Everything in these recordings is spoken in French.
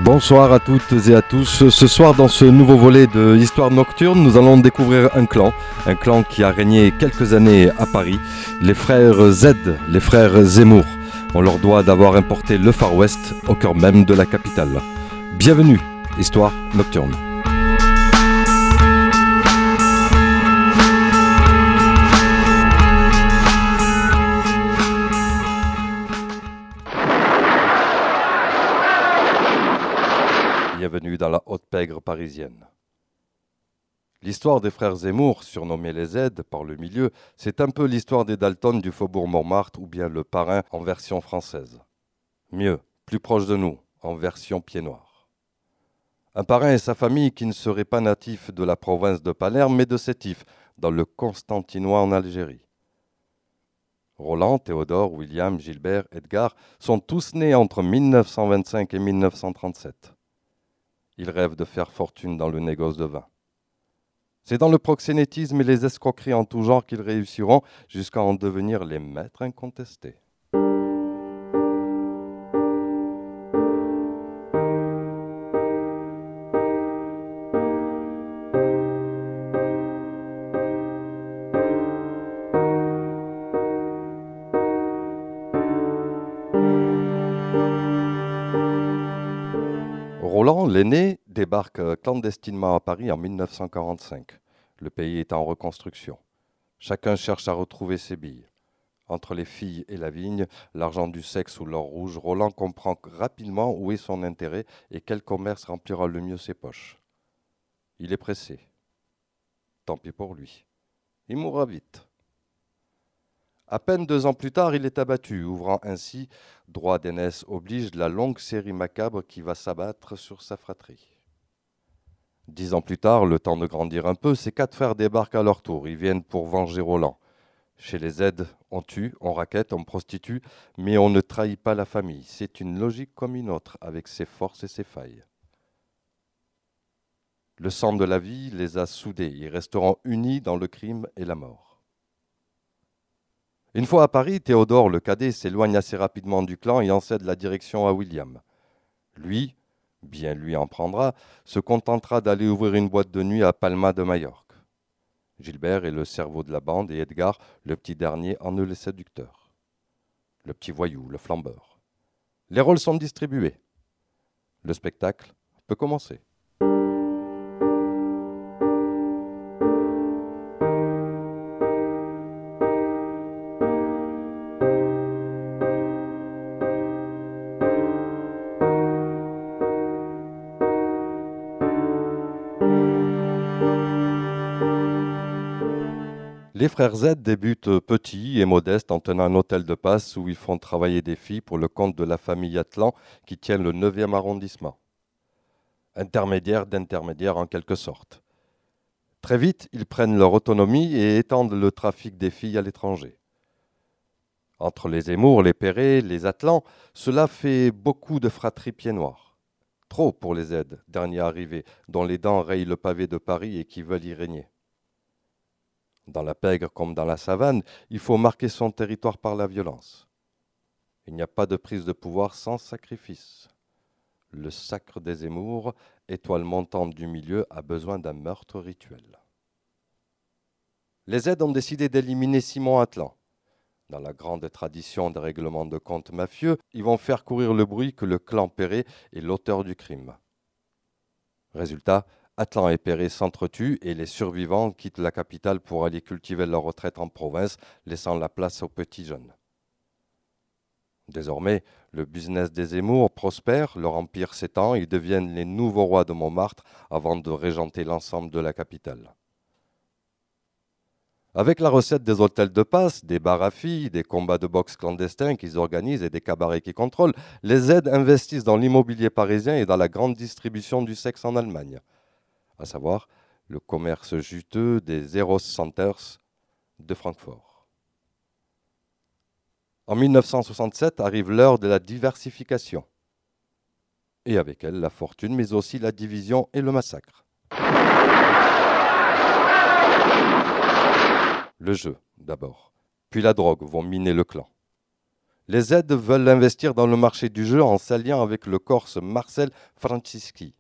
Bonsoir à toutes et à tous. Ce soir, dans ce nouveau volet de Histoire nocturne, nous allons découvrir un clan qui a régné quelques années à Paris, les frères Z, les frères Zemmour. On leur doit d'avoir importé le Far West au cœur même de la capitale. Bienvenue, Histoire nocturne. Bienvenue dans la haute pègre parisienne. L'histoire des frères Zemmour, surnommés les Z par le milieu, c'est un peu l'histoire des Dalton du faubourg Montmartre ou bien le Parrain en version française. Mieux, plus proche de nous, en version pied noir. Un parrain et sa famille qui ne seraient pas natifs de la province de Palerme, mais de Sétif, dans le Constantinois en Algérie. Roland, Théodore, William, Gilbert, Edgar sont tous nés entre 1925 et 1937. Ils rêvent de faire fortune dans le négoce de vin. C'est dans le proxénétisme et les escroqueries en tout genre qu'ils réussiront jusqu'à en devenir les maîtres incontestés. Roland, l'aîné, débarque clandestinement à Paris en 1945. Le pays est en reconstruction. Chacun cherche à retrouver ses billes. Entre les filles et la vigne, l'argent du sexe ou l'or rouge, Roland comprend rapidement où est son intérêt et quel commerce remplira le mieux ses poches. Il est pressé. Tant pis pour lui. Il mourra vite. À peine 2 ans plus tard, il est abattu, ouvrant ainsi, droit d'aînesse oblige, la longue série macabre qui va s'abattre sur sa fratrie. 10 ans plus tard, le temps de grandir un peu, ses 4 frères débarquent à leur tour. Ils viennent pour venger Roland. Chez les Z, on tue, on raquette, on prostitue, mais on ne trahit pas la famille. C'est une logique comme une autre, avec ses forces et ses failles. Le sang de la vie les a soudés. Ils resteront unis dans le crime et la mort. Une fois à Paris, Théodore, le cadet, s'éloigne assez rapidement du clan et en cède la direction à William. Lui, bien lui en prendra, se contentera d'aller ouvrir une boîte de nuit à Palma de Majorque. Gilbert est le cerveau de la bande et Edgar, le petit dernier, en est le séducteur. Le petit voyou, le flambeur. Les rôles sont distribués. Le spectacle peut commencer. Les frères Z débutent petits et modestes en tenant un hôtel de passe où ils font travailler des filles pour le compte de la famille Atlan qui tient le 9e arrondissement. Intermédiaire d'intermédiaire en quelque sorte. Très vite, ils prennent leur autonomie et étendent le trafic des filles à l'étranger. Entre les Zemmour, les Perret, les Atlan, cela fait beaucoup de fratries pieds noirs. Trop pour les Z, derniers arrivés, dont les dents rayent le pavé de Paris et qui veulent y régner. Dans la pègre comme dans la savane, il faut marquer son territoire par la violence. Il n'y a pas de prise de pouvoir sans sacrifice. Le sacre des Zemmour, étoile montante du milieu, a besoin d'un meurtre rituel. Les Z ont décidé d'éliminer Simon Atlan. Dans la grande tradition des règlements de comptes mafieux, ils vont faire courir le bruit que le clan Perret est l'auteur du crime. Résultat, Atlan et Perret s'entretuent et les survivants quittent la capitale pour aller cultiver leur retraite en province, laissant la place aux petits jeunes. Désormais, le business des Zemmour prospère, leur empire s'étend, ils deviennent les nouveaux rois de Montmartre avant de régenter l'ensemble de la capitale. Avec la recette des hôtels de passe, des bars à filles, des combats de boxe clandestins qu'ils organisent et des cabarets qu'ils contrôlent, les Z investissent dans l'immobilier parisien et dans la grande distribution du sexe en Allemagne. À savoir le commerce juteux des Eros Centers de Francfort. En 1967 arrive l'heure de la diversification. Et avec elle, la fortune, mais aussi la division et le massacre. Le jeu, d'abord, puis la drogue vont miner le clan. Les aides veulent investir dans le marché du jeu en s'alliant avec le Corse Marcel Francischi.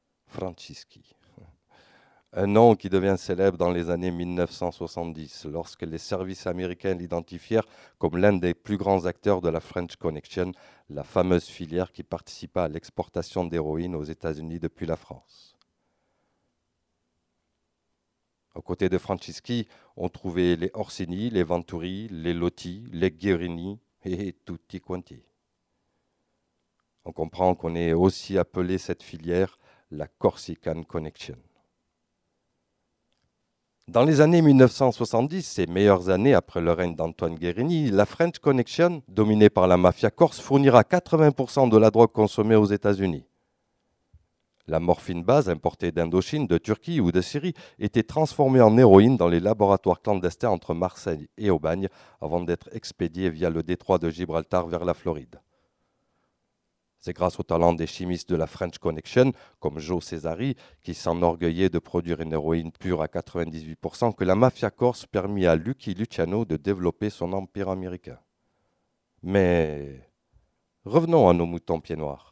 Un nom qui devient célèbre dans les années 1970, lorsque les services américains l'identifièrent comme l'un des plus grands acteurs de la French Connection, la fameuse filière qui participa à l'exportation d'héroïne aux États-Unis depuis la France. Aux côtés de Francischi, on trouvait les Orsini, les Venturi, les Lotti, les Guerini et tutti quanti. On comprend qu'on ait aussi appelé cette filière la Corsican Connection. Dans les années 1970, ces meilleures années après le règne d'Antoine Guerini, la French Connection, dominée par la mafia corse, fournira 80% de la drogue consommée aux États-Unis. La morphine base, importée d'Indochine, de Turquie ou de Syrie, était transformée en héroïne dans les laboratoires clandestins entre Marseille et Aubagne avant d'être expédiée via le détroit de Gibraltar vers la Floride. C'est grâce au talent des chimistes de la French Connection, comme Joe Cesari, qui s'enorgueillait de produire une héroïne pure à 98%, que la mafia corse permit à Lucky Luciano de développer son empire américain. Mais revenons à nos moutons pieds noirs.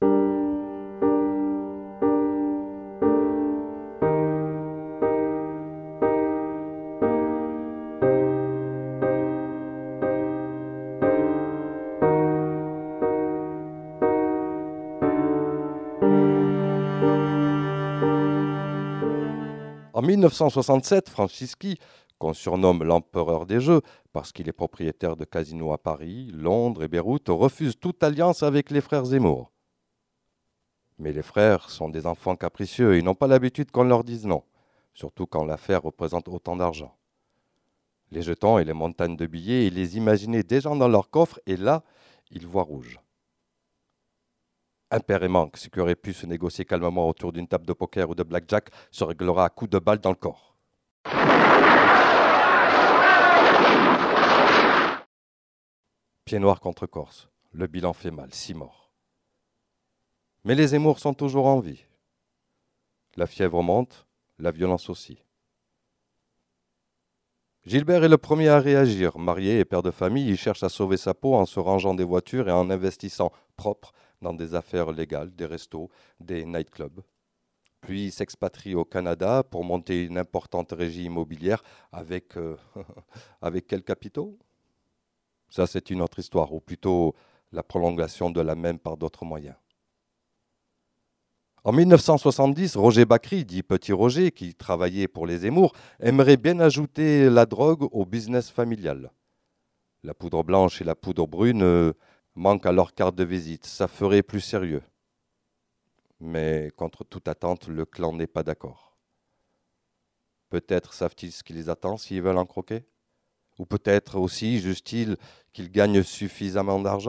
En 1967, Francischi, qu'on surnomme l'empereur des jeux parce qu'il est propriétaire de casinos à Paris, Londres et Beyrouth, refuse toute alliance avec les frères Zemmour. Mais les frères sont des enfants capricieux et ils n'ont pas l'habitude qu'on leur dise non, surtout quand l'affaire représente autant d'argent. Les jetons et les montagnes de billets, ils les imaginaient déjà dans leur coffre et là, ils voient rouge. Un père et manque, ce qui aurait pu se négocier calmement autour d'une table de poker ou de blackjack, se réglera à coups de balle dans le corps. Pieds noirs contre Corse. Le bilan fait mal, 6 morts. Mais les Zemmour sont toujours en vie. La fièvre monte, la violence aussi. Gilbert est le premier à réagir. Marié et père de famille, il cherche à sauver sa peau en se rangeant des voitures et en investissant propre dans des affaires légales, des restos, des nightclubs. Puis il s'expatrie au Canada pour monter une importante régie immobilière avec quels capitaux ? Ça, c'est une autre histoire, ou plutôt la prolongation de la même par d'autres moyens. En 1970, Roger Bacri, dit Petit Roger, qui travaillait pour les Zemmour, aimerait bien ajouter la drogue au business familial. La poudre blanche et la poudre brune manquent à leur carte de visite. Ça ferait plus sérieux. Mais contre toute attente, le clan n'est pas d'accord. Peut-être savent-ils ce qui les attend s'ils veulent en croquer ? Ou peut-être aussi jugent-ils qu'ils gagnent suffisamment d'argent ?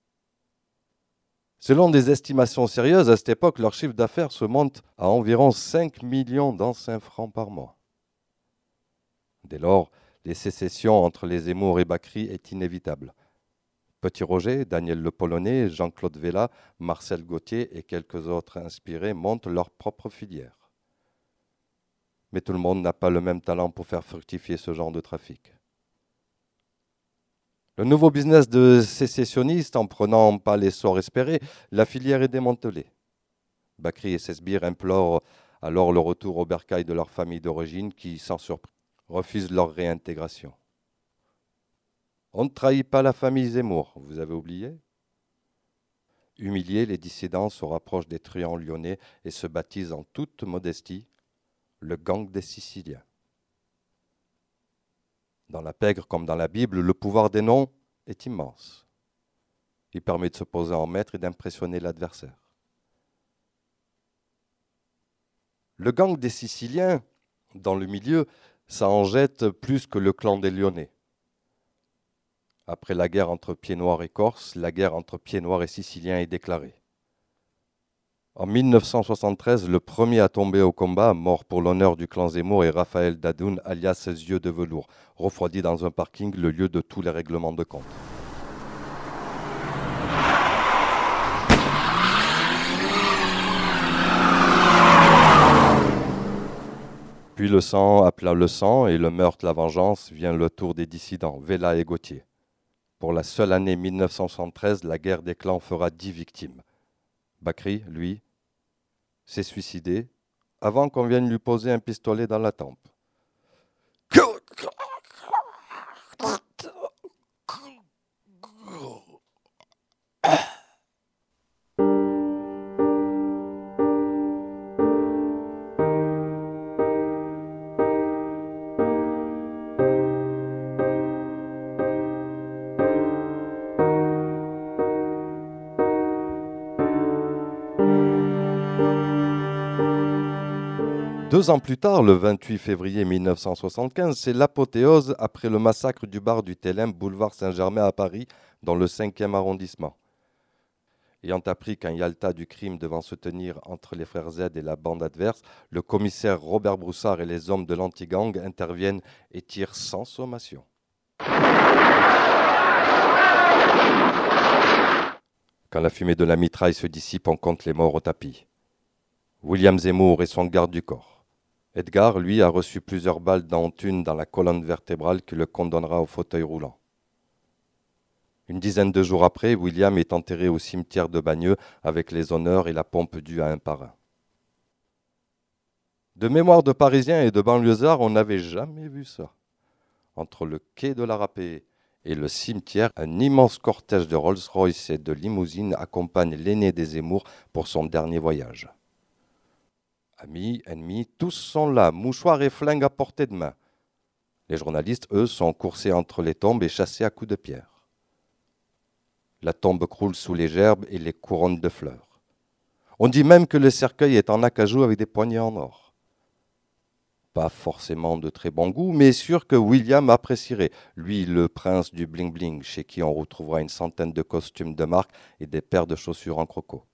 Selon des estimations sérieuses, à cette époque, leur chiffre d'affaires se monte à environ 5 millions d'anciens francs par mois. Dès lors, les sécessions entre les Zemmour et Bacri est inévitable. Petit Roger, Daniel Le Polonais, Jean-Claude Vella, Marcel Gauthier et quelques autres inspirés montent leur propre filière. Mais tout le monde n'a pas le même talent pour faire fructifier ce genre de trafic. Le nouveau business de sécessionnistes, en prenant pas l'essor espéré, la filière est démantelée. Bacri et ses sbires implorent alors le retour au bercail de leur famille d'origine qui, sans surprise, refusent leur réintégration. On ne trahit pas la famille Zemmour, vous avez oublié ? Humiliés, les dissidents se rapprochent des truands lyonnais et se baptisent en toute modestie le gang des Siciliens. Dans la pègre comme dans la Bible, le pouvoir des noms est immense. Il permet de se poser en maître et d'impressionner l'adversaire. Le gang des Siciliens, dans le milieu, ça en jette plus que le clan des Lyonnais. Après la guerre entre Pieds Noirs et Corses, la guerre entre Pieds Noirs et Siciliens est déclarée. En 1973, le premier à tomber au combat, mort pour l'honneur du clan Zemmour, est Raphaël Dadoun, alias Yeux de velours, refroidi dans un parking, le lieu de tous les règlements de compte. Puis le sang appela le sang et le meurtre, la vengeance, vient le tour des dissidents, Vella et Gauthier. Pour la seule année 1973, la guerre des clans fera 10 victimes. Bakri, lui, s'est suicidé avant qu'on vienne lui poser un pistolet dans la tempe. Deux ans plus tard, le 28 février 1975, c'est l'apothéose après le massacre du bar du Thélème, boulevard Saint-Germain à Paris, dans le 5e arrondissement. Ayant appris qu'un Yalta du crime devant se tenir entre les frères Z et la bande adverse, le commissaire Robert Broussard et les hommes de l'anti-gang interviennent et tirent sans sommation. Quand la fumée de la mitraille se dissipe, on compte les morts au tapis. William Zemmour est son garde du corps. Edgar, lui, a reçu plusieurs balles dont une dans la colonne vertébrale qui le condamnera au fauteuil roulant. Une dizaine de jours après, William est enterré au cimetière de Bagneux avec les honneurs et la pompe due à un parrain. De mémoire de Parisiens et de banlieusards, on n'avait jamais vu ça. Entre le quai de la Râpée et le cimetière, un immense cortège de Rolls-Royce et de limousines accompagne l'aîné des Zemmour pour son dernier voyage. Amis, ennemis, tous sont là, mouchoirs et flingues à portée de main. Les journalistes, eux, sont coursés entre les tombes et chassés à coups de pierre. La tombe croule sous les gerbes et les couronnes de fleurs. On dit même que le cercueil est en acajou avec des poignées en or. Pas forcément de très bon goût, mais sûr que William apprécierait, lui, le prince du bling-bling, chez qui on retrouvera une centaine de costumes de marque et des paires de chaussures en croco.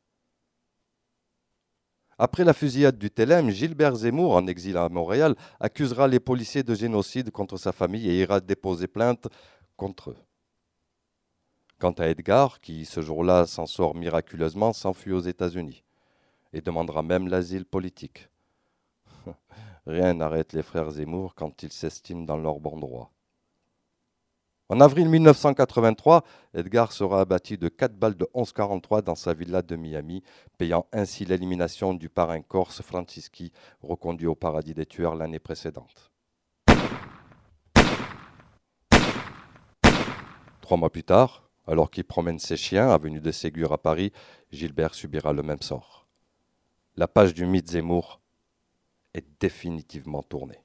Après la fusillade du Thélème, Gilbert Zemmour, en exil à Montréal, accusera les policiers de génocide contre sa famille et ira déposer plainte contre eux. Quant à Edgar, qui ce jour-là s'en sort miraculeusement, s'enfuit aux États-Unis et demandera même l'asile politique. Rien n'arrête les frères Zemmour quand ils s'estiment dans leur bon droit. En avril 1983, Edgar sera abattu de 4 balles de 11,43 dans sa villa de Miami, payant ainsi l'élimination du parrain corse Francischi, reconduit au paradis des tueurs l'année précédente. 3 mois plus tard, alors qu'il promène ses chiens, avenue de Ségur à Paris, Gilbert subira le même sort. La page du mythe Zemmour est définitivement tournée.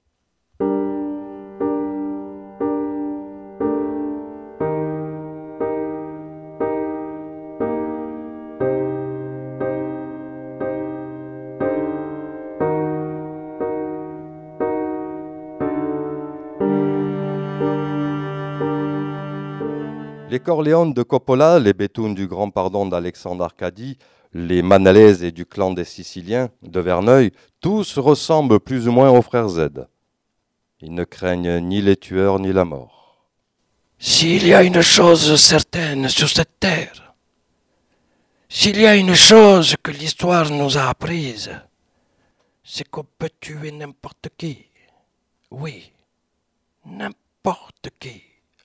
Les Corleone de Coppola, les Béthune du Grand Pardon d'Alexandre Arcadi, les Manalese et du clan des Siciliens de Verneuil, tous ressemblent plus ou moins aux frères Z. Ils ne craignent ni les tueurs ni la mort. S'il y a une chose certaine sur cette terre, s'il y a une chose que l'histoire nous a apprise, c'est qu'on peut tuer n'importe qui. Oui, n'importe qui.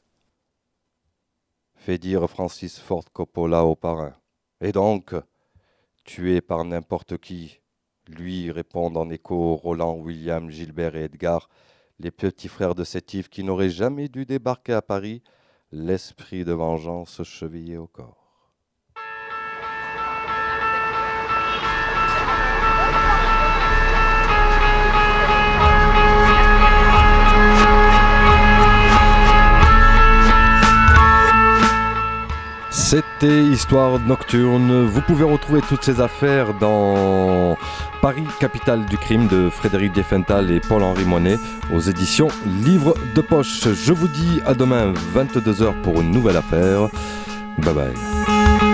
Fait dire Francis Ford Coppola au parrain. Et donc, tué par n'importe qui, lui répondent en écho Roland, William, Gilbert et Edgar, les petits frères de Sétif qui n'auraient jamais dû débarquer à Paris, l'esprit de vengeance chevillé au corps. C'était Histoire Nocturne. Vous pouvez retrouver toutes ces affaires dans Paris, capitale du crime de Frédéric Diefenthal et Paul-Henri Monet aux éditions Livre de Poche. Je vous dis à demain 22h pour une nouvelle affaire. Bye bye.